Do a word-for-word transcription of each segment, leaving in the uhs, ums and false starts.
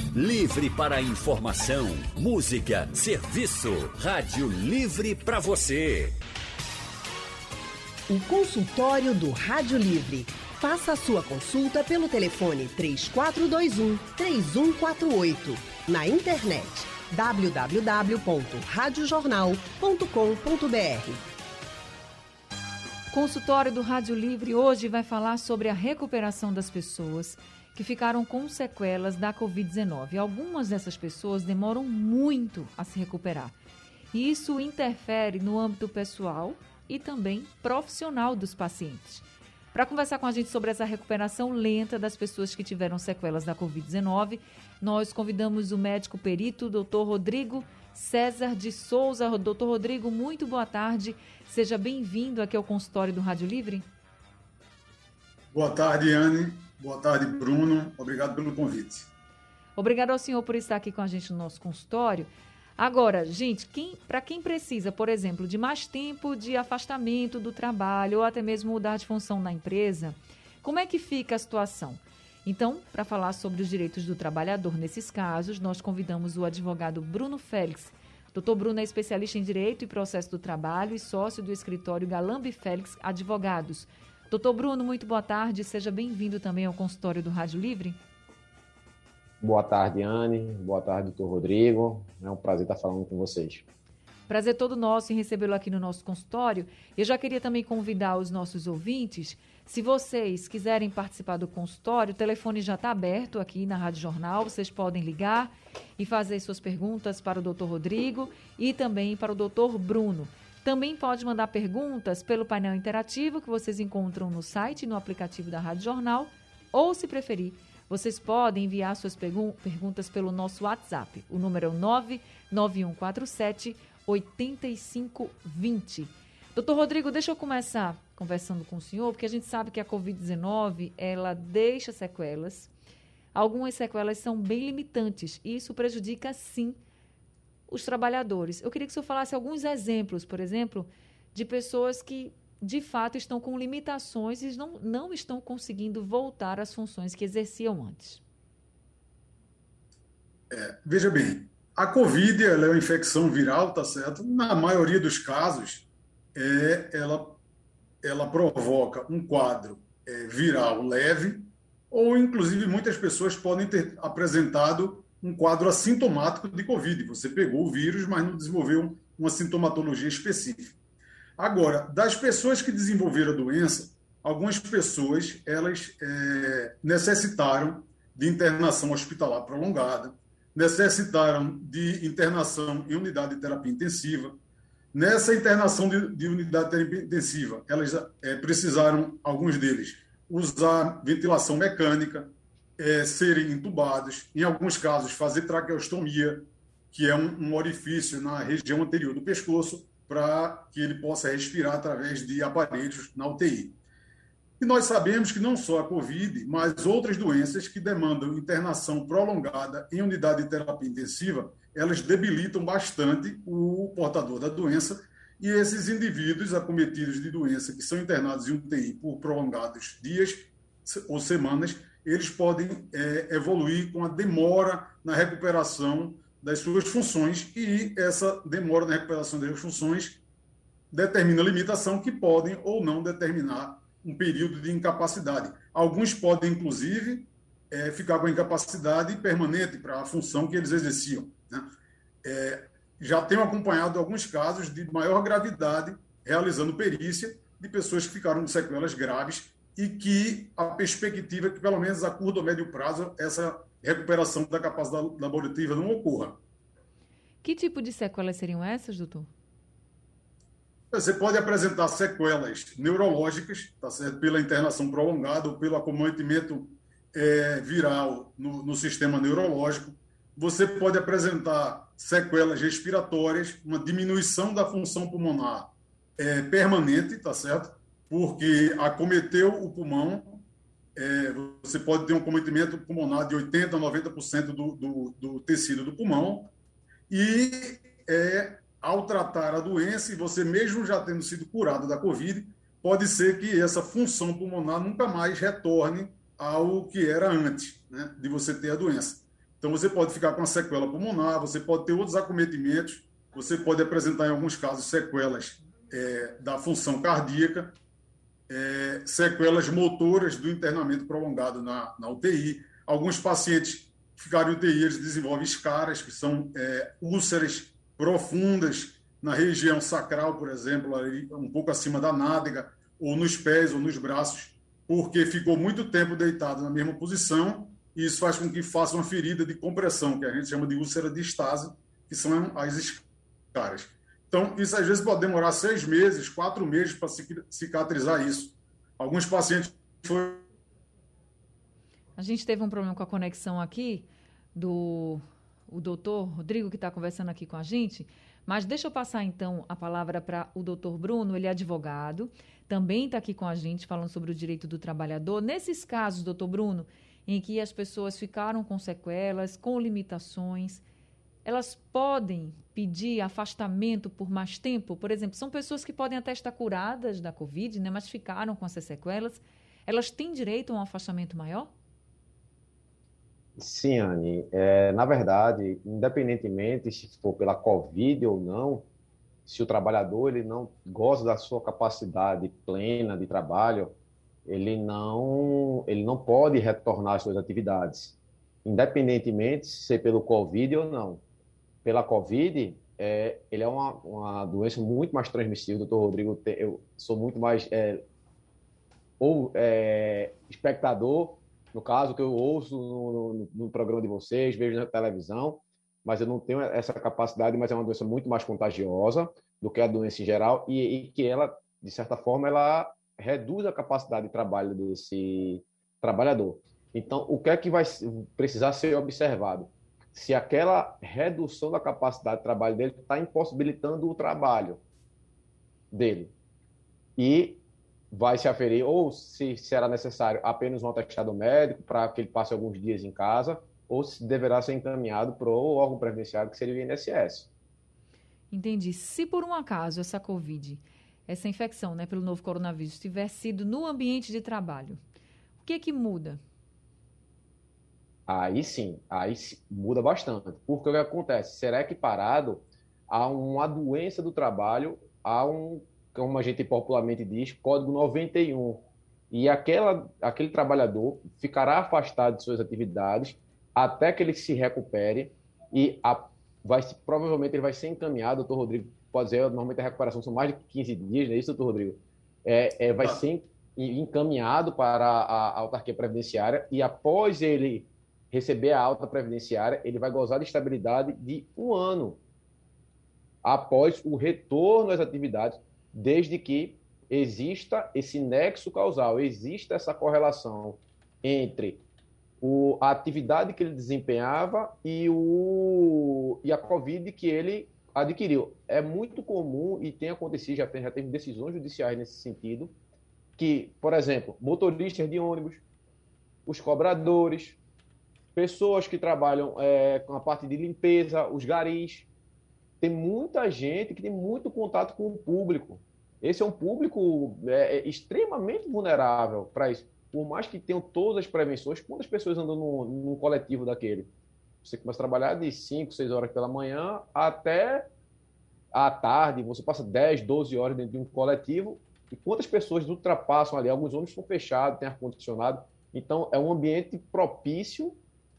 Livre para informação, música, serviço. Rádio Livre para você. O consultório do Rádio Livre. Faça a sua consulta pelo telefone três quatro dois um, três um quatro oito. Na internet w w w ponto rádio jornal ponto com ponto b r. Consultório do Rádio Livre hoje vai falar sobre a recuperação das pessoas que ficaram com sequelas da covid dezenove. Algumas dessas pessoas demoram muito a se recuperar. E isso interfere no âmbito pessoal e também profissional dos pacientes. Para conversar com a gente sobre essa recuperação lenta das pessoas que tiveram sequelas da covid dezenove, nós convidamos o médico perito, doutor Rodrigo César de Souza. doutor Rodrigo, muito boa tarde. Seja bem-vindo aqui ao consultório do Rádio Livre. Boa tarde, Anne. Boa tarde, Bruno. Obrigado pelo convite. Obrigado ao senhor por estar aqui com a gente no nosso consultório. Agora, gente, quem, para quem precisa, por exemplo, de mais tempo de afastamento do trabalho ou até mesmo mudar de função na empresa, como é que fica a situação? Então, para falar sobre os direitos do trabalhador nesses casos, nós convidamos o advogado Bruno Félix. doutor Bruno é especialista em Direito e Processo do Trabalho e sócio do escritório Galambi Félix Advogados. doutor Bruno, muito boa tarde. Seja bem-vindo também ao consultório do Rádio Livre. Boa tarde, Anne. Boa tarde, doutor Rodrigo. É um prazer estar falando com vocês. Prazer todo nosso em recebê-lo aqui no nosso consultório. Eu já queria também convidar os nossos ouvintes, se vocês quiserem participar do consultório, o telefone já está aberto aqui na Rádio Jornal, vocês podem ligar e fazer suas perguntas para o doutor Rodrigo e também para o doutor Bruno. Também pode mandar perguntas pelo painel interativo que vocês encontram no site e no aplicativo da Rádio Jornal, ou, se preferir, vocês podem enviar suas pergun- perguntas pelo nosso WhatsApp. O número é o nove nove um quatro sete oito cinco dois zero. doutor Rodrigo, deixa eu começar conversando com o senhor, porque a gente sabe que a covid dezenove, ela deixa sequelas. Algumas sequelas são bem limitantes e isso prejudica, sim, os trabalhadores. Eu queria que o senhor falasse alguns exemplos, por exemplo, de pessoas que, de fato, estão com limitações e não, não estão conseguindo voltar às funções que exerciam antes. É, veja bem, a Covid ela é uma infecção viral, tá certo? Na maioria dos casos, é, ela, ela provoca um quadro é, viral leve, ou, inclusive, muitas pessoas podem ter apresentado um quadro assintomático de Covid. Você pegou o vírus, mas não desenvolveu uma sintomatologia específica. Agora, das pessoas que desenvolveram a doença, algumas pessoas elas é, necessitaram de internação hospitalar prolongada, necessitaram de internação em unidade de terapia intensiva. Nessa internação de, de unidade de terapia intensiva, elas é, precisaram, alguns deles, usar ventilação mecânica, é, serem entubados, em alguns casos fazer traqueostomia, que é um, um orifício na região anterior do pescoço, para que ele possa respirar através de aparelhos na U T I. E nós sabemos que não só a Covid, mas outras doenças que demandam internação prolongada em unidade de terapia intensiva, elas debilitam bastante o portador da doença, e esses indivíduos acometidos de doença que são internados em U T I por prolongados dias ou semanas, eles podem é, evoluir com a demora na recuperação das suas funções, e essa demora na recuperação das funções determina limitação que podem ou não determinar um período de incapacidade. Alguns podem, inclusive, é, ficar com incapacidade permanente para a função que eles exerciam, né? É, já tenho acompanhado alguns casos de maior gravidade, realizando perícia, de pessoas que ficaram com sequelas graves e que a perspectiva é que, pelo menos a curto ou médio prazo, essa recuperação da capacidade laborativa não ocorra. Que tipo de sequelas seriam essas, doutor? Você pode apresentar sequelas neurológicas, tá certo? Pela internação prolongada ou pelo acometimento é, viral no, no sistema neurológico. Você pode apresentar sequelas respiratórias, uma diminuição da função pulmonar é, permanente, tá certo? Porque acometeu o pulmão, é, você pode ter um acometimento pulmonar de oitenta por cento a noventa por cento do, do, do tecido do pulmão, e é, ao tratar a doença, e você mesmo já tendo sido curado da Covid, pode ser que essa função pulmonar nunca mais retorne ao que era antes, né, de você ter a doença. Então, você pode ficar com a sequela pulmonar, você pode ter outros acometimentos, você pode apresentar, em alguns casos, sequelas é, da função cardíaca, é, sequelas motoras do internamento prolongado na, na U T I. Alguns pacientes que ficaram em U T I, eles desenvolvem escaras, que são é, úlceras profundas na região sacral, por exemplo, ali, um pouco acima da nádega, ou nos pés, ou nos braços, porque ficou muito tempo deitado na mesma posição, e isso faz com que faça uma ferida de compressão, que a gente chama de úlcera de estase, que são as escaras. Então, isso às vezes pode demorar seis meses, quatro meses para cicatrizar isso. Alguns pacientes foram... A gente teve um problema com a conexão aqui do o doutor Rodrigo, que está conversando aqui com a gente, mas deixa eu passar, então, a palavra para o doutor Bruno. Ele é advogado, também está aqui com a gente falando sobre o direito do trabalhador. Nesses casos, doutor Bruno, em que as pessoas ficaram com sequelas, com limitações, elas podem pedir afastamento por mais tempo? Por exemplo, são pessoas que podem até estar curadas da Covid, né, mas ficaram com essas sequelas. Elas têm direito a um afastamento maior? Sim, Anne. É, na verdade, independentemente se for pela Covid ou não, se o trabalhador ele não goza da sua capacidade plena de trabalho, ele não, ele não pode retornar às suas atividades, independentemente se ser pelo Covid ou não. Pela Covid, é, ele é uma, uma doença muito mais transmissível, doutor Rodrigo. Eu sou muito mais é, ou, é, espectador, no caso, que eu ouço no, no, no programa de vocês, vejo na televisão, mas eu não tenho essa capacidade, mas é uma doença muito mais contagiosa do que a doença em geral, e, e que ela, de certa forma, ela reduz a capacidade de trabalho desse trabalhador. Então, o que é que vai precisar ser observado? Se aquela redução da capacidade de trabalho dele está impossibilitando o trabalho dele. E vai se aferir, ou se será necessário apenas um atestado médico para que ele passe alguns dias em casa, ou se deverá ser encaminhado para o órgão previdenciário, que seria o I N S S. Entendi. Se por um acaso essa Covid, essa infecção, né, pelo novo coronavírus, tiver sido no ambiente de trabalho, o que é que muda? Aí sim, aí muda bastante. Porque o que acontece? Será equiparado a uma doença do trabalho, a um, como a gente popularmente diz, código noventa e um. E aquela, aquele trabalhador ficará afastado de suas atividades até que ele se recupere e a, vai, provavelmente ele vai ser encaminhado, doutor Rodrigo pode dizer, normalmente a recuperação são mais de quinze dias, não é isso, doutor Rodrigo? É, é, vai ah. ser encaminhado para a, a autarquia previdenciária e após ele receber a alta previdenciária, ele vai gozar de estabilidade de um ano após o retorno às atividades, desde que exista esse nexo causal, exista essa correlação entre o, a atividade que ele desempenhava e, o, e a Covid que ele adquiriu. É muito comum e tem acontecido, já, tem, já teve decisões judiciais nesse sentido, que, por exemplo, motoristas de ônibus, os cobradores, pessoas que trabalham é, com a parte de limpeza, os garis. Tem muita gente que tem muito contato com o público. Esse é um público é, é extremamente vulnerável para isso. Por mais que tenham todas as prevenções, quantas pessoas andam num, num coletivo daquele? Você começa a trabalhar de cinco, seis horas pela manhã até à tarde, você passa dez, doze horas dentro de um coletivo, e quantas pessoas ultrapassam ali? Alguns ônibus estão fechados, tem ar-condicionado. Então, é um ambiente propício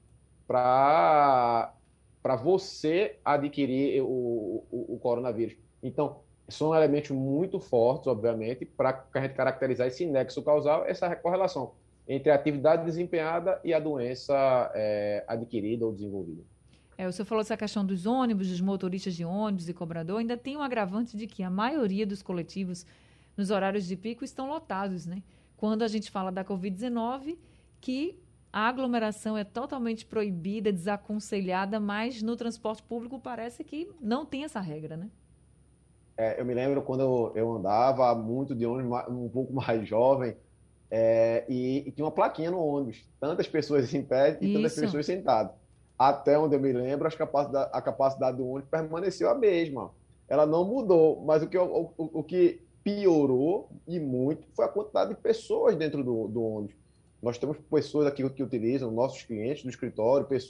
para você adquirir o, o, o coronavírus. Então, são elementos muito fortes, obviamente, para a gente caracterizar esse nexo causal, essa correlação entre a atividade desempenhada e a doença é, adquirida ou desenvolvida. É, o senhor falou essa questão dos ônibus, dos motoristas de ônibus e cobrador, ainda tem um agravante de que a maioria dos coletivos nos horários de pico estão lotados, né? Quando a gente fala da covid dezenove, que a aglomeração é totalmente proibida, desaconselhada, mas no transporte público parece que não tem essa regra, né? É, eu me lembro quando eu, eu andava muito de ônibus, um pouco mais jovem, é, e, e tinha uma plaquinha no ônibus, tantas pessoas em pé e tantas Isso. pessoas sentadas. Até onde eu me lembro, a capacidade, a capacidade do ônibus permaneceu a mesma. Ela não mudou, mas o que, o, o, o que piorou, e muito, foi a quantidade de pessoas dentro do, do ônibus. Nós temos pessoas aqui que utilizam, nossos clientes do escritório, pessoas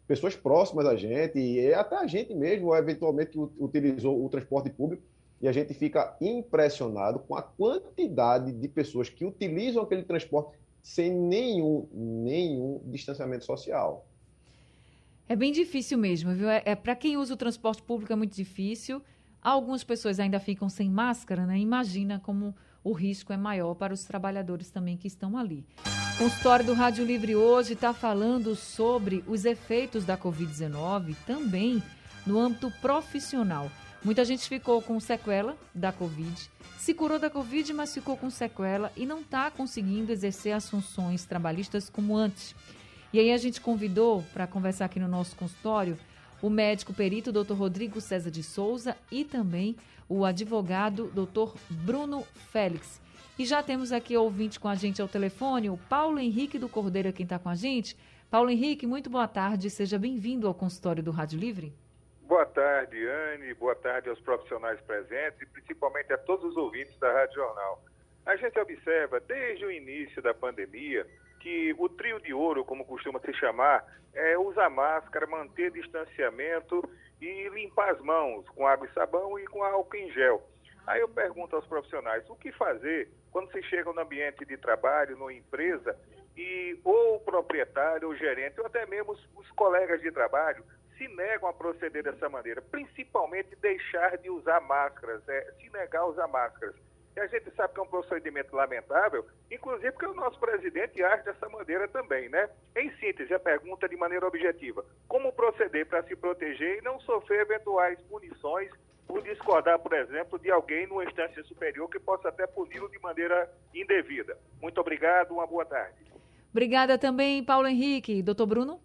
pessoas próximas a gente, e até a gente mesmo, eventualmente, utilizou o transporte público, e a gente fica impressionado com a quantidade de pessoas que utilizam aquele transporte sem nenhum, nenhum distanciamento social. É bem difícil mesmo, viu? É, é, para quem usa o transporte público é muito difícil. Algumas pessoas ainda ficam sem máscara, né? Imagina como o risco é maior para os trabalhadores também que estão ali. O consultório do Rádio Livre hoje está falando sobre os efeitos da covid dezenove também no âmbito profissional. Muita gente ficou com sequela da Covid, se curou da Covid, mas ficou com sequela e não está conseguindo exercer as funções trabalhistas como antes. E aí a gente convidou para conversar aqui no nosso consultório o médico perito doutor Rodrigo César de Souza e também o advogado doutor Bruno Félix. E já temos aqui ouvinte com a gente ao telefone, o Paulo Henrique do Cordeiro, quem está com a gente. Paulo Henrique, muito boa tarde, seja bem-vindo ao consultório do Rádio Livre. Boa tarde, Anne, boa tarde aos profissionais presentes e principalmente a todos os ouvintes da Rádio Jornal. A gente observa desde o início da pandemia que o trio de ouro, como costuma se chamar, é usar máscara, manter distanciamento e limpar as mãos com água e sabão e com álcool em gel. Aí eu pergunto aos profissionais, o que fazer quando se chega no ambiente de trabalho, numa empresa, e ou o proprietário, ou o gerente, ou até mesmo os, os colegas de trabalho, se negam a proceder dessa maneira, principalmente deixar de usar máscaras, é, se negar a usar máscaras. E a gente sabe que é um procedimento lamentável, inclusive porque o nosso presidente age dessa maneira também, né? Em síntese, a pergunta de maneira objetiva, como proceder para se proteger e não sofrer eventuais punições por discordar, por exemplo, de alguém numa instância superior que possa até puni-lo de maneira indevida. Muito obrigado, uma boa tarde. Obrigada também, Paulo Henrique. Doutor Bruno?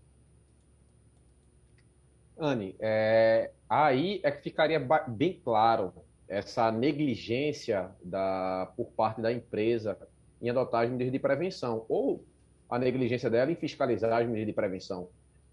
Anne, é, aí é que ficaria bem claro essa negligência da, por parte da empresa em adotar as medidas de prevenção, ou a negligência dela em fiscalizar as medidas de prevenção.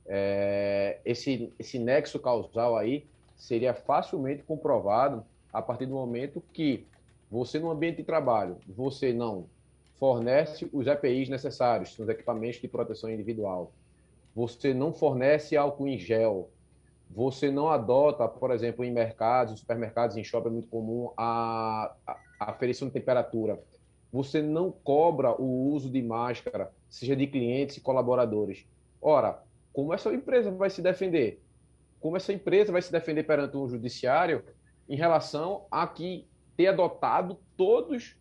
É, esse, esse nexo causal aí seria facilmente comprovado a partir do momento que você, no ambiente de trabalho, você não fornece os E P Is necessários, os equipamentos de proteção individual, você não fornece álcool em gel, você não adota, por exemplo, em mercados, em supermercados, em shopping é muito comum a, a, a aferição de temperatura. Você não cobra o uso de máscara, seja de clientes e colaboradores. Ora, como essa empresa vai se defender? Como essa empresa vai se defender perante o judiciário em relação a que ter adotado todos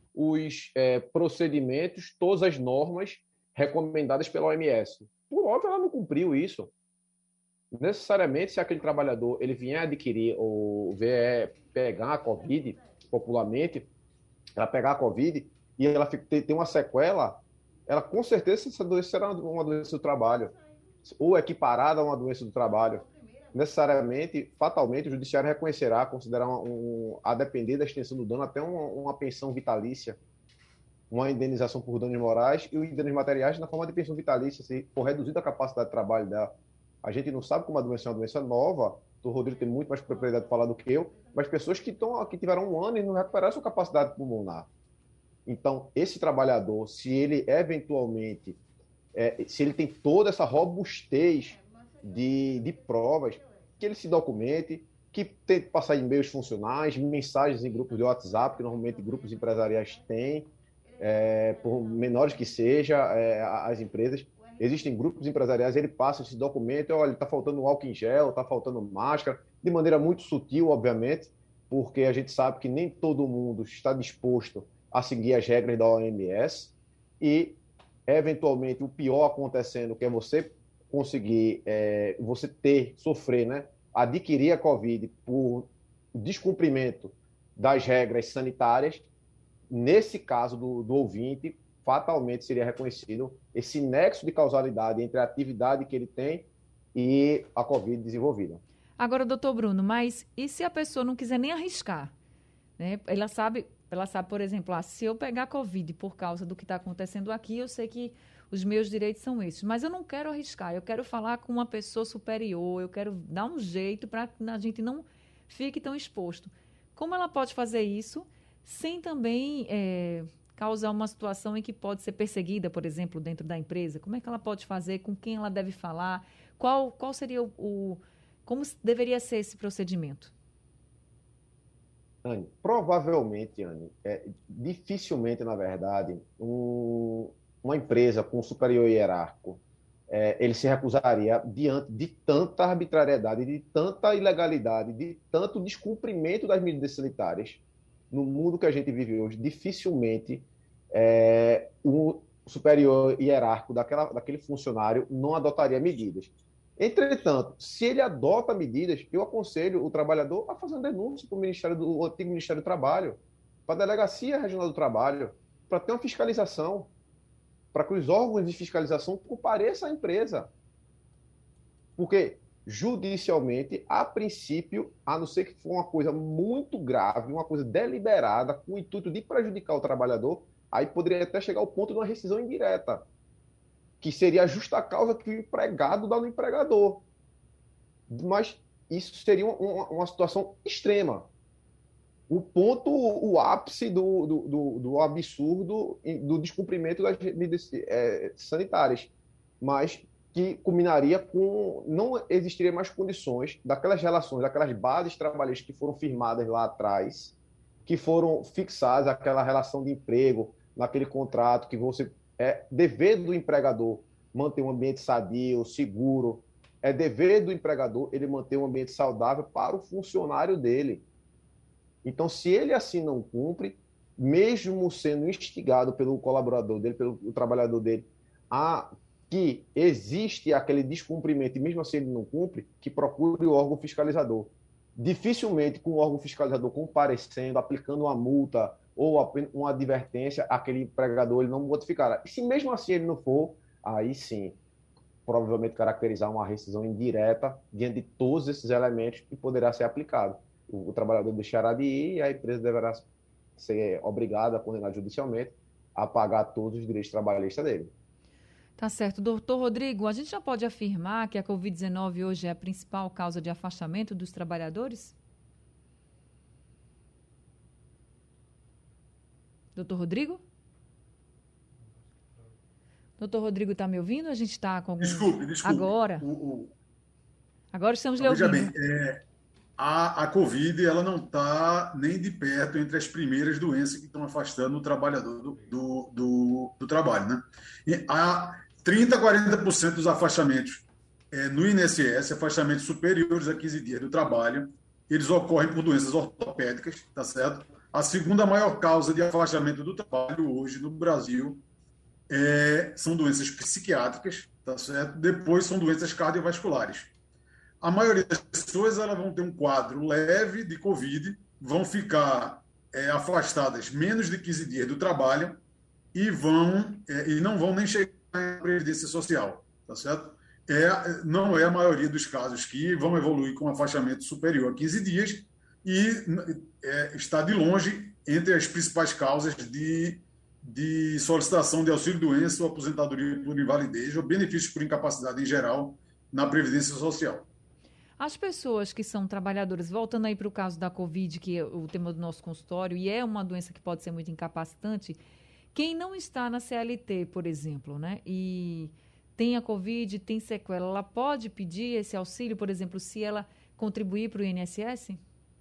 os é, procedimentos, todas as normas recomendadas pela O M S? Por óbvio, ela não cumpriu isso. Necessariamente, se aquele trabalhador ele vier adquirir ou vier pegar a Covid, popularmente, ela pegar a Covid e ela tem uma sequela, ela com certeza essa doença será uma doença do trabalho, ou equiparada a uma doença do trabalho. Necessariamente, fatalmente, o judiciário reconhecerá, considerar um, um, a depender da extensão do dano, até uma, uma pensão vitalícia, uma indenização por danos morais e os danos materiais na forma de pensão vitalícia, se for reduzida a capacidade de trabalho dela. A gente não sabe como a doença é uma doença nova, o Rodrigo tem muito mais propriedade de falar do que eu, mas pessoas que, estão, que tiveram um ano e não recuperaram sua capacidade pulmonar. Então, esse trabalhador, se ele eventualmente, é, se ele tem toda essa robustez de, de provas, que ele se documente, que tente passar e-mails funcionais, mensagens em grupos de WhatsApp, que normalmente grupos empresariais têm, é, por menores que sejam é, as empresas. Existem grupos empresariais, ele passa esse documento, olha, está faltando álcool em gel, está faltando máscara, de maneira muito sutil, obviamente, porque a gente sabe que nem todo mundo está disposto a seguir as regras da O M S e, eventualmente, o pior acontecendo, que é você conseguir, é, você ter, sofrer, né, adquirir a Covid por descumprimento das regras sanitárias, nesse caso do, do ouvinte, fatalmente seria reconhecido esse nexo de causalidade entre a atividade que ele tem e a Covid desenvolvida. Agora, doutor Bruno, mas e se a pessoa não quiser nem arriscar? Né? Ela sabe, ela sabe, por exemplo, ah, se eu pegar Covid por causa do que está acontecendo aqui, eu sei que os meus direitos são esses, mas eu não quero arriscar, eu quero falar com uma pessoa superior, eu quero dar um jeito para que a gente não fique tão exposto. Como ela pode fazer isso sem também... É, causar uma situação em que pode ser perseguida, por exemplo, dentro da empresa? Como é que ela pode fazer? Com quem ela deve falar? Qual, qual seria o, o... Como deveria ser esse procedimento? Anne, provavelmente, Anne, é, dificilmente, na verdade, um, uma empresa com um superior hierárquico, é, ele se recusaria diante de tanta arbitrariedade, de tanta ilegalidade, de tanto descumprimento das medidas sanitárias. No mundo que a gente vive hoje, dificilmente é, um superior hierárquico daquela, daquele funcionário não adotaria medidas. Entretanto, se ele adota medidas, eu aconselho o trabalhador a fazer uma denúncia para o Ministério do antigo Ministério do Trabalho, para a Delegacia Regional do Trabalho, para ter uma fiscalização, para que os órgãos de fiscalização compareçam à empresa. Porque, judicialmente, a princípio, a não ser que for uma coisa muito grave, uma coisa deliberada, com o intuito de prejudicar o trabalhador, aí poderia até chegar ao ponto de uma rescisão indireta, que seria a justa causa que o empregado dá no empregador. Mas isso seria uma, uma situação extrema. O ponto, o ápice do, do, do, do absurdo do descumprimento das medidas é, sanitárias. Mas que culminaria com... Não existiria mais condições daquelas relações, daquelas bases trabalhistas que foram firmadas lá atrás, que foram fixadas, aquela relação de emprego, naquele contrato que você... É dever do empregador manter um ambiente sadio, seguro. É dever do empregador ele manter um ambiente saudável para o funcionário dele. Então, se ele assim não cumpre, mesmo sendo instigado pelo colaborador dele, pelo trabalhador dele, a que existe aquele descumprimento, e mesmo assim ele não cumpre, que procure o órgão fiscalizador. Dificilmente, com o órgão fiscalizador comparecendo, aplicando uma multa ou uma advertência, aquele empregador ele não modificará. E se mesmo assim ele não for, aí sim, provavelmente caracterizar uma rescisão indireta diante de todos esses elementos que poderá ser aplicado. O, o trabalhador deixará de ir e a empresa deverá ser obrigada a condenar judicialmente a pagar todos os direitos trabalhistas dele. Tá certo. Doutor Rodrigo, a gente já pode afirmar que a covid dezenove hoje é a principal causa de afastamento dos trabalhadores? Doutor Rodrigo? Doutor Rodrigo, está me ouvindo? A gente está com algum... Desculpe, desculpe. Agora? O, o... Agora estamos lhe Veja ouvindo. bem, é, a, a Covid ela não está nem de perto entre as primeiras doenças que estão afastando o trabalhador do, do, do, do trabalho, né? E há trinta por cento, quarenta por cento dos afastamentos é, no I N S S, afastamentos superiores a quinze dias do trabalho, eles ocorrem por doenças ortopédicas, tá certo? A segunda maior causa de afastamento do trabalho hoje no Brasil é, são doenças psiquiátricas, tá certo? Depois são doenças cardiovasculares. A maioria das pessoas elas vão ter um quadro leve de Covid, vão ficar é, afastadas menos de quinze dias do trabalho e, vão, é, e não vão nem chegar à Previdência Social, tá certo? É, não é a maioria dos casos que vão evoluir com afastamento superior a quinze dias e é, está de longe entre as principais causas de, de solicitação de auxílio-doença ou aposentadoria por invalidez ou benefícios por incapacidade em geral na Previdência Social. As pessoas que são trabalhadoras, voltando aí para o caso da Covid, que é o tema do nosso consultório, e é uma doença que pode ser muito incapacitante, quem não está na C L T, por exemplo, né, e tem a Covid, tem sequela, ela pode pedir esse auxílio, por exemplo, se ela contribuir para o I N S S?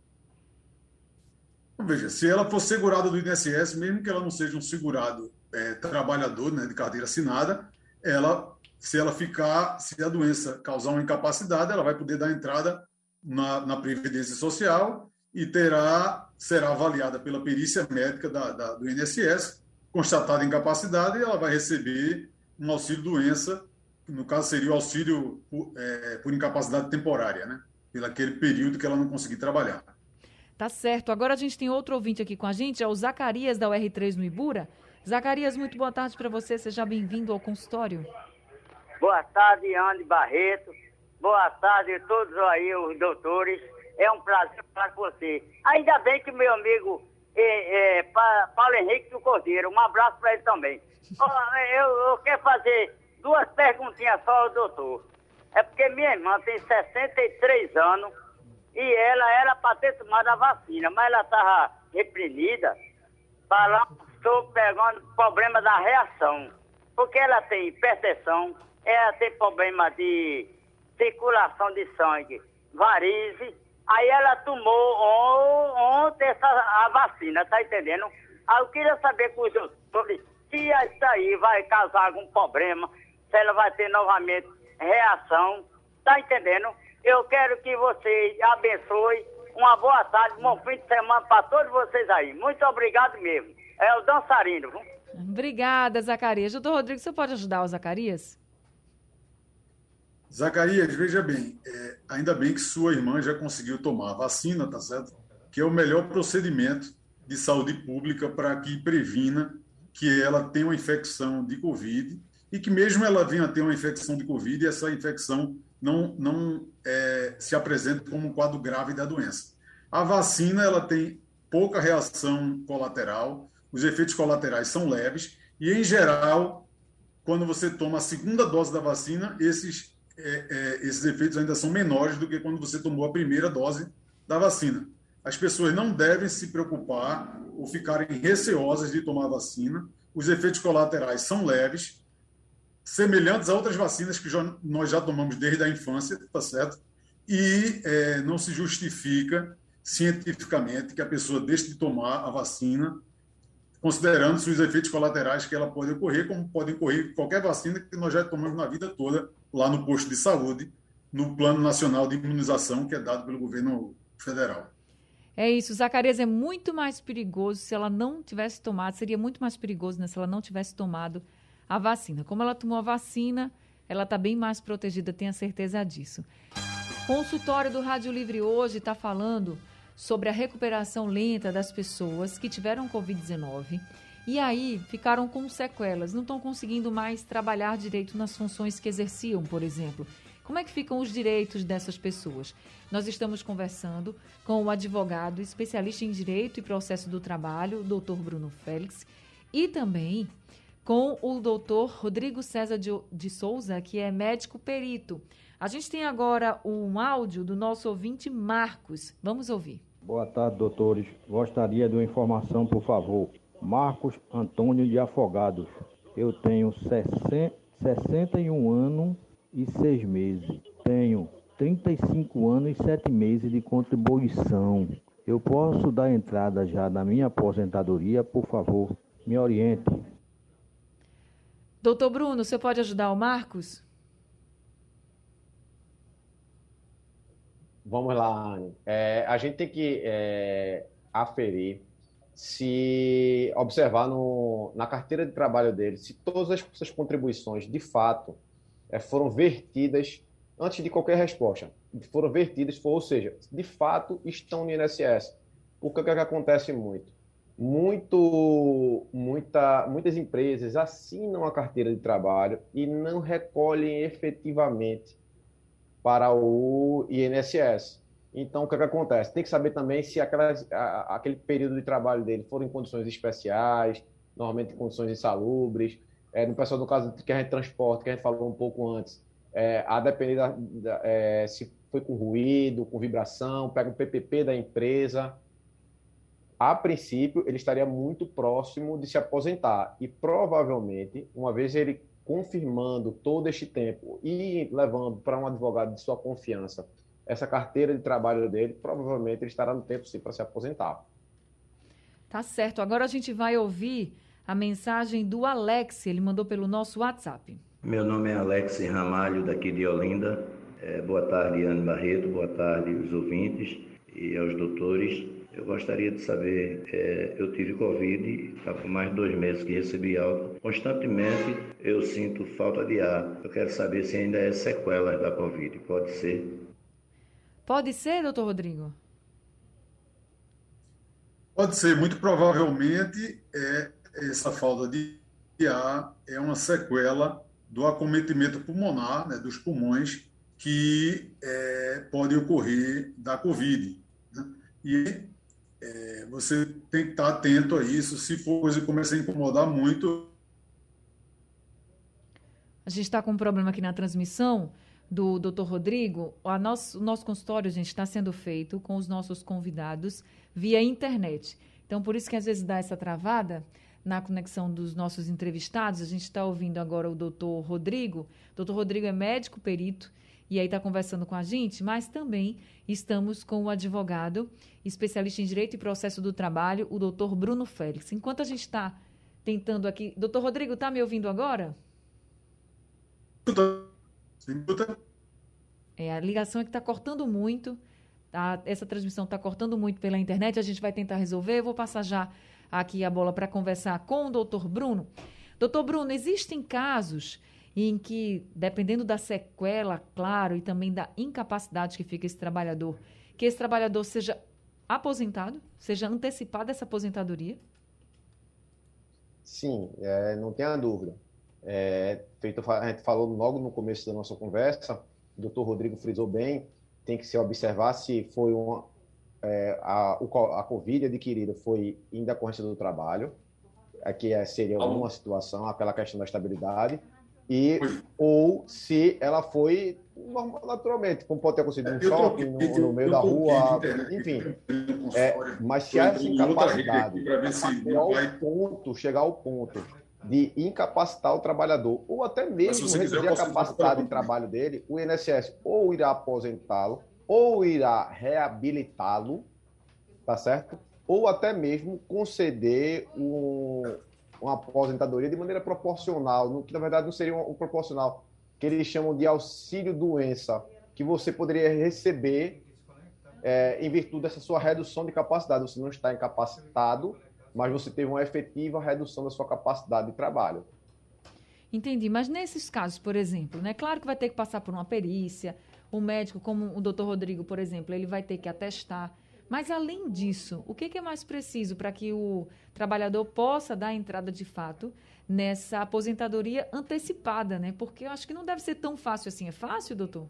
Veja, se ela for segurada do I N S S, mesmo que ela não seja um segurado é, trabalhador, né, de carteira assinada, ela, se ela ficar, se a doença causar uma incapacidade, ela vai poder dar entrada na, na Previdência Social e terá, será avaliada pela perícia médica da, da, do I N S S, constatada a incapacidade, e ela vai receber um auxílio-doença, que no caso seria o auxílio por, é, por incapacidade temporária, né, pelo aquele período que ela não conseguir trabalhar. Tá certo. Agora a gente tem outro ouvinte aqui com a gente, é o Zacarias, da U R três no Ibura. Zacarias, muito boa tarde para você. Seja bem-vindo ao consultório. Boa tarde, Anne Barreto. Boa tarde a todos aí, os doutores. É um prazer falar com você. Ainda bem que meu amigo é, é, Paulo Henrique do Cordeiro, um abraço para ele também. Oh, eu, eu quero fazer duas perguntinhas só ao doutor. É porque minha irmã tem sessenta e três anos e ela era para ter tomado a vacina, mas ela estava reprimida para estou pegando problema da reação, porque ela tem hipertensão, ela tem problema de circulação de sangue, varize. Aí ela tomou ontem essa, a vacina, tá entendendo? Aí eu queria saber com os doutores se isso aí vai causar algum problema, se ela vai ter novamente reação, tá entendendo? Eu quero que vocês abençoem. Uma boa tarde, um bom fim de semana para todos vocês aí. Muito obrigado mesmo. É o dançarino. Viu? Obrigada, Zacarias. Doutor Rodrigo, você pode ajudar o Zacarias? Zacarias, veja bem, é, ainda bem que sua irmã já conseguiu tomar a vacina, tá certo? Que é o melhor procedimento de saúde pública para que previna que ela tenha uma infecção de Covid e que mesmo ela venha a ter uma infecção de Covid, essa infecção não, não é, se apresente como um quadro grave da doença. A vacina ela tem pouca reação colateral, os efeitos colaterais são leves e, em geral, quando você toma a segunda dose da vacina, esses É, é, esses efeitos ainda são menores do que quando você tomou a primeira dose da vacina. As pessoas não devem se preocupar ou ficarem receosas de tomar a vacina. Os efeitos colaterais são leves, semelhantes a outras vacinas que já, nós já tomamos desde a infância, tá certo? E é, não se justifica cientificamente que a pessoa deixe de tomar a vacina, considerando-se os efeitos colaterais que ela pode ocorrer, como podem ocorrer qualquer vacina que nós já tomamos na vida toda, lá no posto de saúde, no Plano Nacional de Imunização, que é dado pelo governo federal. É isso, Zacarias, é muito mais perigoso se ela não tivesse tomado, seria muito mais perigoso, né, se ela não tivesse tomado a vacina. Como ela tomou a vacina, ela está bem mais protegida, tenha certeza disso. Consultório do Rádio Livre hoje está falando sobre a recuperação lenta das pessoas que tiveram covid dezenove e aí ficaram com sequelas, não estão conseguindo mais trabalhar direito nas funções que exerciam, por exemplo. Como é que ficam os direitos dessas pessoas? Nós estamos conversando com o advogado especialista em Direito e Processo do Trabalho, o doutor Bruno Félix, e também com o doutor Rodrigo César de, de Souza, que é médico perito. A gente tem agora um áudio do nosso ouvinte Marcos. Vamos ouvir. Boa tarde, doutores. Gostaria de uma informação, por favor. Marcos Antônio de Afogados. Eu tenho sessenta e um anos e seis meses. Tenho trinta e cinco anos e sete meses de contribuição. Eu posso dar entrada já na minha aposentadoria? Por favor, me oriente. Doutor Bruno, você pode ajudar o Marcos? Vamos lá, Anne. É, a gente tem que é, aferir, se observar no, na carteira de trabalho dele, se todas as suas contribuições, de fato, é, foram vertidas, antes de qualquer resposta, foram vertidas, ou seja, de fato estão no I N S S. Porque o que, é que acontece muito? Muito, muita, muitas empresas assinam a carteira de trabalho e não recolhem efetivamente para o I N S S. Então, o que, é que acontece? Tem que saber também se aquelas, a, aquele período de trabalho dele for em condições especiais, normalmente em condições insalubres. É, no pessoal, no caso que a gente transporta, que a gente falou um pouco antes, é, a depender da, da, é, se foi com ruído, com vibração, pega o P P P da empresa. A princípio, ele estaria muito próximo de se aposentar. E provavelmente, uma vez ele confirmando todo este tempo e levando para um advogado de sua confiança essa carteira de trabalho dele, provavelmente ele estará no tempo sim para se aposentar. Tá certo. Agora a gente vai ouvir a mensagem do Alex, ele mandou pelo nosso WhatsApp. Meu nome é Alex Ramalho, daqui de Olinda. É, boa tarde, Anne Barreto, boa tarde os ouvintes e aos doutores. Eu gostaria de saber, é, eu tive Covid, está por mais de dois meses que recebi alta. Constantemente eu sinto falta de ar. Eu quero saber se ainda é sequelas da Covid. Pode ser? Pode ser, doutor Rodrigo? Pode ser. Muito provavelmente é, essa falta de ar é uma sequela do acometimento pulmonar, né, dos pulmões, que é, pode ocorrer da Covid. Né? E é, você tem que estar atento a isso. Se for coisa que começa a incomodar muito... A gente está com um problema aqui na transmissão do doutor Rodrigo. A nosso, o nosso consultório, gente, está sendo feito com os nossos convidados via internet. Então, por isso que às vezes dá essa travada. na conexão dos nossos entrevistados. A gente está ouvindo agora o doutor Rodrigo. O doutor Rodrigo é médico perito e aí está conversando com a gente, mas também estamos com o advogado, especialista em Direito e Processo do Trabalho, o doutor Bruno Félix. Enquanto a gente está tentando aqui... Doutor Rodrigo, está me ouvindo agora? É, a ligação é que está cortando muito, tá? Essa transmissão está cortando muito pela internet, a gente vai tentar resolver. Eu vou passar já aqui a bola para conversar com o doutor Bruno. Doutor Bruno, existem casos em que, dependendo da sequela, claro, e também da incapacidade que fica esse trabalhador, que esse trabalhador seja aposentado, seja antecipada essa aposentadoria? Sim, é, não tenha dúvida. É, feito, a gente falou logo no começo da nossa conversa, o doutor Rodrigo frisou bem, tem que se observar se foi uma, é, a, a Covid adquirida foi em decorrência do trabalho, aqui é, seria uma situação, aquela questão da estabilidade, e, ou se ela foi normal, naturalmente, como pode ter acontecido um choque no, no meio da rua, enfim. É, mas se há essa incapacidade, chegar ao ponto, chegar ao ponto de incapacitar o trabalhador, ou até mesmo reduzir a capacidade de trabalho dele, o I N S S ou irá aposentá-lo, ou irá reabilitá-lo, tá certo? Ou até mesmo conceder um, uma aposentadoria de maneira proporcional, no que na verdade não seria um, um proporcional, que eles chamam de auxílio-doença, que você poderia receber é, em virtude dessa sua redução de capacidade. Você não está incapacitado, mas você teve uma efetiva redução da sua capacidade de trabalho. Entendi, mas nesses casos, por exemplo, né, claro que vai ter que passar por uma perícia, o médico, como o doutor Rodrigo, por exemplo, ele vai ter que atestar, mas além disso, o que, que é mais preciso para que o trabalhador possa dar entrada de fato nessa aposentadoria antecipada, né? Porque eu acho que não deve ser tão fácil assim. É fácil, doutor?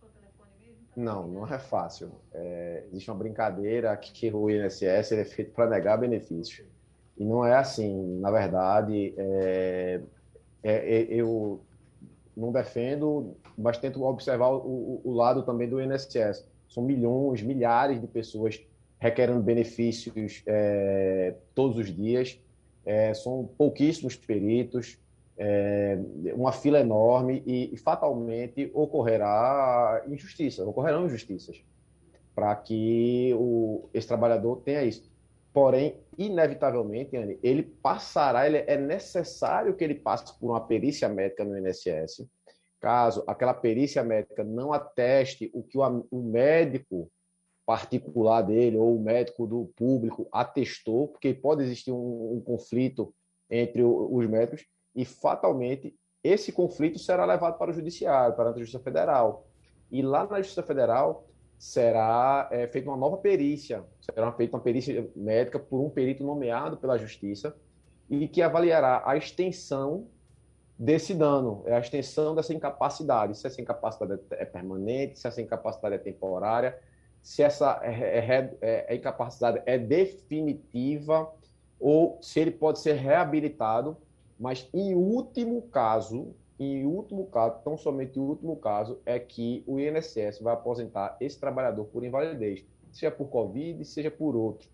Não, não é fácil. É, existe uma brincadeira que o I N S S ele é feito para negar benefícios. E não é assim. Na verdade, é, é, eu não defendo, mas tento observar o, o lado também do I N S S. São milhões, milhares de pessoas requerendo benefícios é, todos os dias. É, são pouquíssimos peritos, é, uma fila enorme e, e fatalmente ocorrerá injustiça, ocorrerão injustiças para que o, esse trabalhador tenha isso. Porém, inevitavelmente, Anny, ele passará, ele, é necessário que ele passe por uma perícia médica no I N S S. Caso aquela perícia médica não ateste o que o, o médico particular dele ou o médico do público atestou, porque pode existir um, um conflito entre o, os médicos e, fatalmente, esse conflito será levado para o judiciário, para a Justiça Federal. E lá na Justiça Federal será é, feita uma nova perícia, será feita uma perícia médica por um perito nomeado pela Justiça e que avaliará a extensão desse dano, a extensão dessa incapacidade, se essa incapacidade é permanente, se essa incapacidade é temporária, se essa é, é, é, incapacidade é definitiva ou se ele pode ser reabilitado, mas em último caso, em último caso, tão somente em último caso, é que o I N S S vai aposentar esse trabalhador por invalidez, seja por Covid, seja por outro,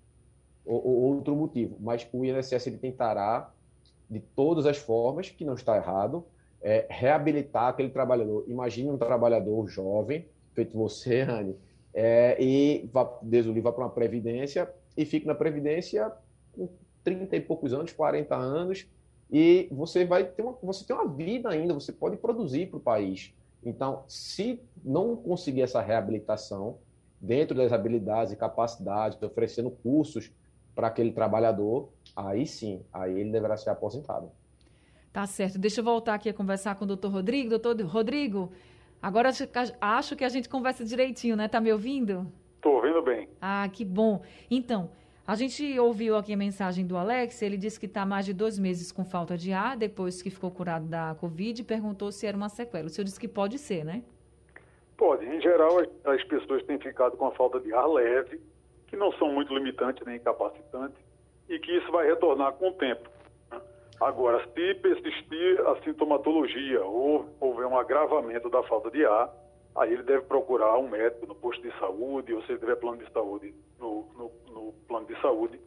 ou, ou outro motivo. Mas o I N S S ele tentará, de todas as formas, que não está errado, é, reabilitar aquele trabalhador. Imagine um trabalhador jovem, feito você, Anny, É, e vá, Deus o livre, vá para uma previdência e fique na previdência com trinta e poucos anos, quarenta anos, e você vai ter uma, você tem uma vida ainda, você pode produzir para o país. Então, se não conseguir essa reabilitação dentro das habilidades e capacidades, oferecendo cursos para aquele trabalhador, aí sim, aí ele deverá ser aposentado. Tá certo. Deixa eu voltar aqui a conversar com o doutor Rodrigo. Doutor Rodrigo, agora acho que a gente conversa direitinho, né? Tá me ouvindo? Estou ouvindo bem. Ah, que bom. Então, a gente ouviu aqui a mensagem do Alex, ele disse que está mais de dois meses com falta de ar, depois que ficou curado da Covid, e perguntou se era uma sequela. O senhor disse que pode ser, né? Pode. Em geral, as pessoas têm ficado com a falta de ar leve, que não são muito limitantes nem incapacitantes, e que isso vai retornar com o tempo. Agora, se persistir a sintomatologia ou houver um agravamento da falta de ar, aí ele deve procurar um médico no posto de saúde, ou se ele tiver plano de saúde, no, no, no plano de saúde,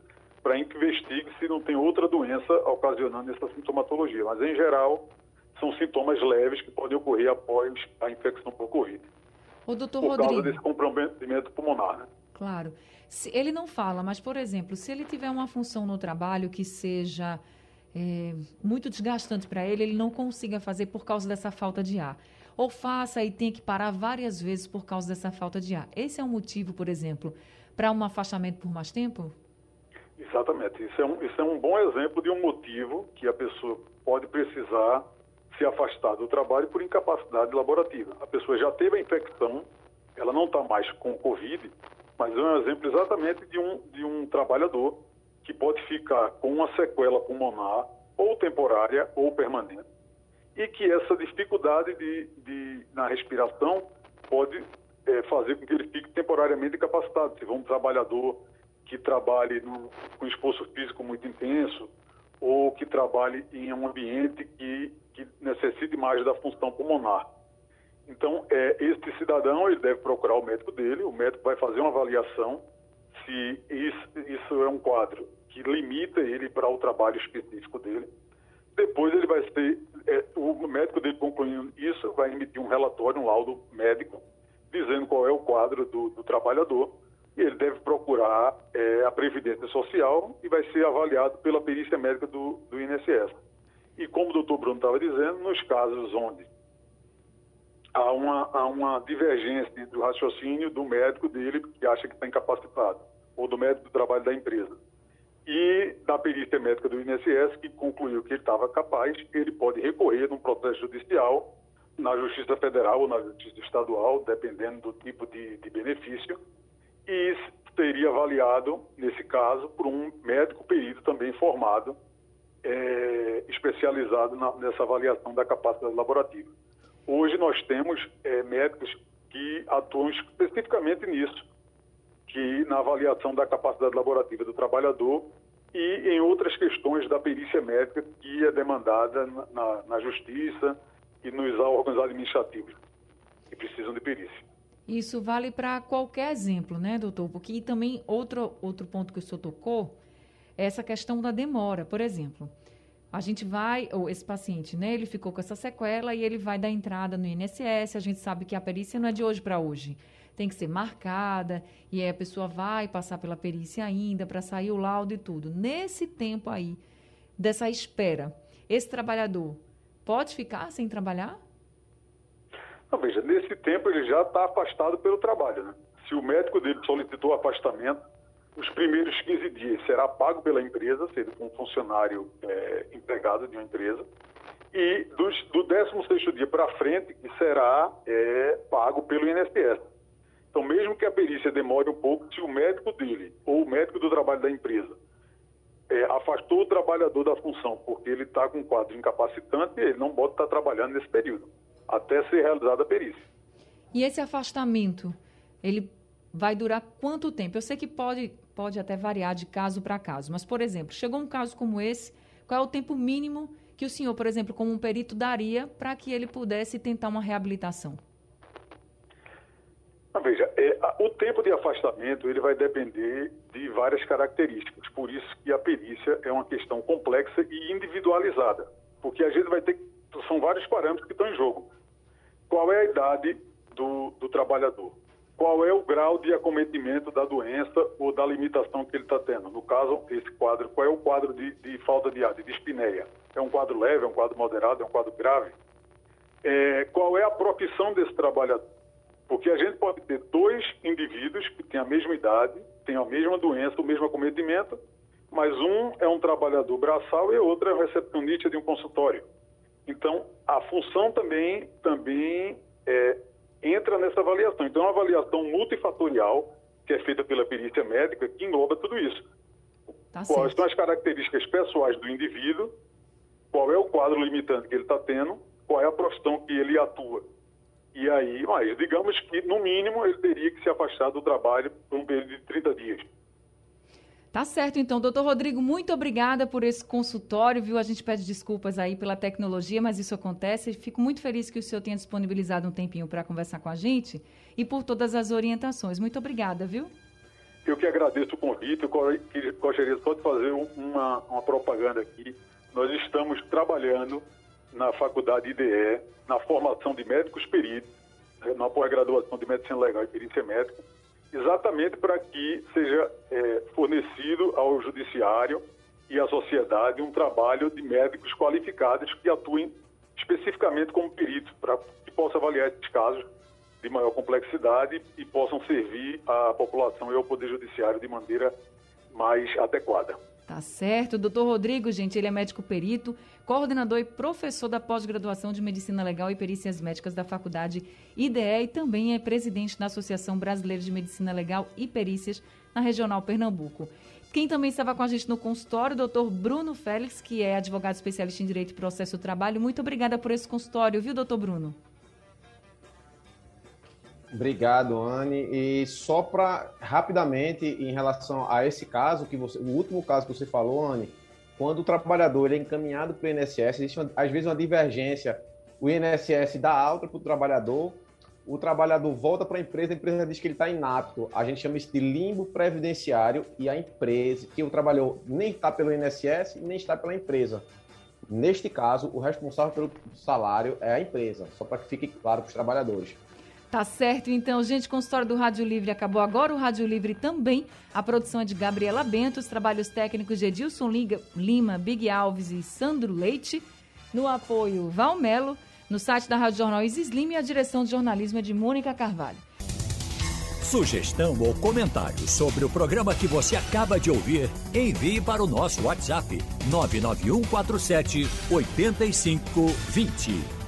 para investigue se não tem outra doença ocasionando essa sintomatologia. Mas, em geral, são sintomas leves que podem ocorrer após a infecção por Covid. O doutor por Rodrigo. causa desse comprometimento pulmonar, né? Claro. Se, ele não fala, mas, por exemplo, se ele tiver uma função no trabalho que seja é, muito desgastante para ele, ele não consiga fazer por causa dessa falta de ar. Ou faça e tenha que parar várias vezes por causa dessa falta de ar. Esse é um motivo, por exemplo, para um afastamento por mais tempo? Exatamente. Isso é, um, isso é um bom exemplo de um motivo que a pessoa pode precisar se afastar do trabalho por incapacidade laborativa. A pessoa já teve a infecção, ela não está mais com Covid, mas é um exemplo exatamente de um, de um trabalhador que pode ficar com uma sequela pulmonar ou temporária ou permanente e que essa dificuldade de, de, na respiração pode é, fazer com que ele fique temporariamente incapacitado. Se for um trabalhador que trabalhe no, com esforço físico muito intenso ou que trabalhe em um ambiente que, que necessite mais da função pulmonar. Então, é, este cidadão ele deve procurar o médico dele, o médico vai fazer uma avaliação se isso, isso é um quadro que limita ele para o trabalho específico dele. Depois ele vai ser, é, o médico dele concluindo isso, vai emitir um relatório, um laudo médico, dizendo qual é o quadro do, do trabalhador, e ele deve procurar é, a Previdência Social e vai ser avaliado pela perícia médica do, do I N S S. E como o doutor Bruno estava dizendo, nos casos onde há uma, há uma divergência do raciocínio do médico dele, que acha que está incapacitado, ou do médico do trabalho da empresa, e da perícia médica do I N S S, que concluiu que ele estava capaz, ele pode recorrer num processo judicial na Justiça Federal ou na Justiça Estadual, dependendo do tipo de, de benefício, e seria avaliado, nesse caso, por um médico perito também formado, é, especializado na, nessa avaliação da capacidade laborativa. Hoje nós temos é, médicos que atuam especificamente nisso, que na avaliação da capacidade laborativa do trabalhador e em outras questões da perícia médica que é demandada na, na, na justiça e nos órgãos administrativos que precisam de perícia. Isso vale para qualquer exemplo, né, doutor? Porque também outro, outro ponto que o senhor tocou é essa questão da demora. Por exemplo, a gente vai, ou esse paciente, né, ele ficou com essa sequela e ele vai dar entrada no I N S S, a gente sabe que a perícia não é de hoje para hoje. Tem que ser marcada, e aí a pessoa vai passar pela perícia ainda, para sair o laudo e tudo. Nesse tempo aí, dessa espera, esse trabalhador pode ficar sem trabalhar? Não, veja, nesse tempo ele já está afastado pelo trabalho, né? Se o médico dele solicitou afastamento, os primeiros quinze dias será pago pela empresa, se ele for um funcionário é, empregado de uma empresa, e dos, do décimo sexto dia para frente, que será é, pago pelo I N S S. Então, mesmo que a perícia demore um pouco, se o médico dele ou o médico do trabalho da empresa é, afastou o trabalhador da função porque ele está com um quadro incapacitante, ele não pode estar trabalhando nesse período, até ser realizada a perícia. E esse afastamento, ele vai durar quanto tempo? Eu sei que pode, pode até variar de caso para caso, mas, por exemplo, chegou um caso como esse, qual é o tempo mínimo que o senhor, por exemplo, como um perito, daria para que ele pudesse tentar uma reabilitação? Veja, é, o tempo de afastamento ele vai depender de várias características, por isso que a perícia é uma questão complexa e individualizada, porque a gente vai ter, são vários parâmetros que estão em jogo. Qual é a idade do, do trabalhador? Qual é o grau de acometimento da doença ou da limitação que ele está tendo? No caso, esse quadro, qual é o quadro de, de falta de ar, de dispneia? É um quadro leve, é um quadro moderado, é um quadro grave? É, qual é a profissão desse trabalhador? Porque a gente pode ter dois indivíduos que têm a mesma idade, têm a mesma doença, o mesmo acometimento, mas um é um trabalhador braçal e outro é um recepcionista de um consultório. Então, a função também, também é, entra nessa avaliação. Então, é uma avaliação multifatorial, que é feita pela perícia médica, que engloba tudo isso. Tá Quais certo. São as características pessoais do indivíduo, qual é o quadro limitante que ele está tendo, qual é a profissão que ele atua. E aí, mas digamos que, no mínimo, ele teria que se afastar do trabalho por um período de trinta dias. Tá certo, então. Doutor Rodrigo, muito obrigada por esse consultório, viu? A gente pede desculpas aí pela tecnologia, mas isso acontece. Fico muito feliz que o senhor tenha disponibilizado um tempinho para conversar com a gente e por todas as orientações. Muito obrigada, viu? eu que agradeço o convite, eu gostaria só de fazer uma, uma propaganda aqui. Nós estamos trabalhando na Faculdade I D E, na formação de médicos peritos, na pós-graduação de Medicina Legal e Perícia Médica, exatamente para que seja é, fornecido ao Judiciário e à sociedade um trabalho de médicos qualificados que atuem especificamente como peritos, para que possa avaliar esses casos de maior complexidade e possam servir à população e ao Poder Judiciário de maneira mais adequada. Tá certo. O doutor Rodrigo, gente, ele é médico perito, coordenador e professor da pós-graduação de Medicina Legal e Perícias Médicas da Faculdade I D E e também é presidente da Associação Brasileira de Medicina Legal e Perícias na Regional Pernambuco. Quem também estava com a gente no consultório, o doutor Bruno Félix, que é advogado especialista em Direito e Processo do Trabalho. Muito obrigada por esse consultório, viu, doutor Bruno? Obrigado, Anne. E só para, rapidamente, em relação a esse caso, que você, o último caso que você falou, Anne, quando o trabalhador ele é encaminhado para o I N S S, existe, uma, às vezes, uma divergência. O I N S S dá alta para o trabalhador, o trabalhador volta para a empresa, a empresa diz que ele está inapto. A gente chama isso de limbo previdenciário e a empresa, que o trabalhador nem está pelo I N S S, nem está pela empresa. Neste caso, o responsável pelo salário é a empresa, só para que fique claro para os trabalhadores. Tá certo, então, gente, consultório do Rádio Livre acabou agora, o Rádio Livre também, a produção é de Gabriela Bento, os trabalhos técnicos de Edilson Lima, Big Alves e Sandro Leite, no apoio Val Melo, no site da Rádio Jornal Isis Lima e a direção de jornalismo é de Mônica Carvalho. Sugestão ou comentário sobre o programa que você acaba de ouvir, envie para o nosso WhatsApp nove nove um quatro sete oito cinco dois zero.